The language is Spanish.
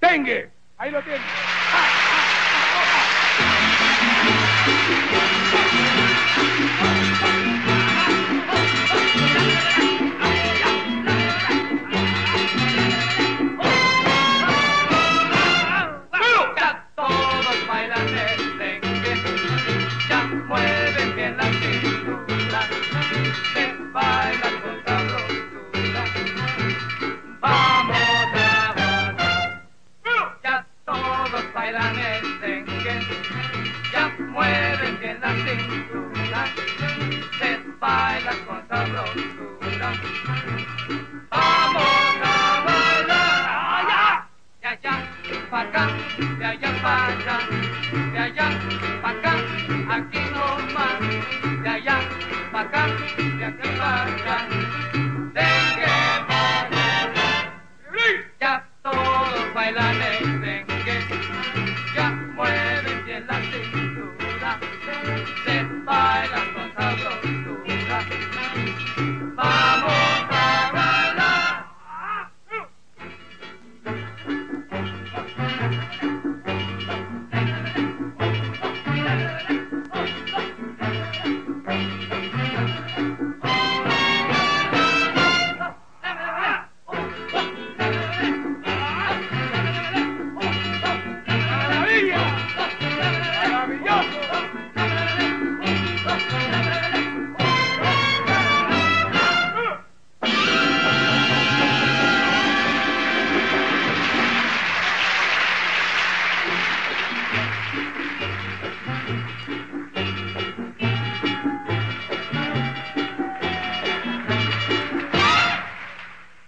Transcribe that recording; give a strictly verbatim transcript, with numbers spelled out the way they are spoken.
Dengue. Ahí lo tienen. Ya todos bailan el dengue, ya mueven bien la cintura, se baila con sabrosura. Vamos a bailar. Ya todos bailan el dengue, ya mueven bien la cintura, se baila con sabrosura. Vamos a bailar. Allá, de allá, pa' acá, de allá pa' allá, de allá pa' acá, aquí no más, de allá pa' acá, de aquí pa' allá. Dengue, ya todos bailan el